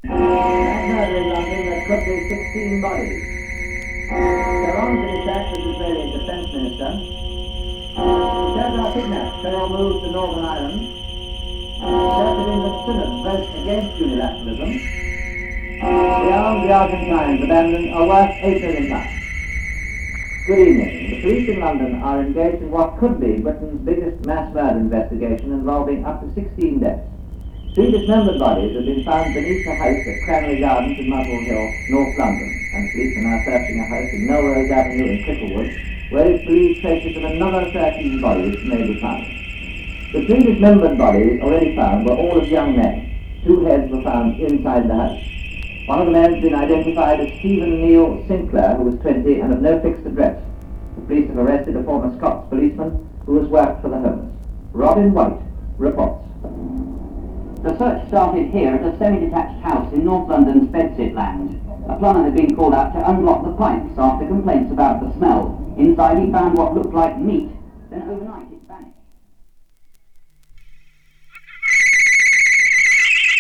That murder in London, there could be 16 bodies. They're armed to distract the Israeli Defence Minister. The Church are kidnapped. They all moved to Northern Ireland. The Church of England Synod votes against unilateralism. The Argentines abandon are worth £8 million. Good evening. The police in London are engaged in what could be Britain's biggest mass murder investigation involving up to 16 deaths. 3 dismembered bodies have been found beneath a house at Cranley Gardens in Muswell Hill, North London, and police are now searching a house in Melrose Avenue in Cricklewood, where it's believed traces of another 13 bodies may be found. The 3 dismembered bodies already found were all of young men. 2 heads were found inside the house. One of the men has been identified as Stephen Neil Sinclair, who was 20 and of no fixed address. The police have arrested a former Scots policeman who has worked for the homeless. Robin White reports. The search started here at a semi-detached house in North London's Bedsit land. A plumber had been called out to unblock the pipes after complaints about the smell. Inside he found what looked like meat. Then overnight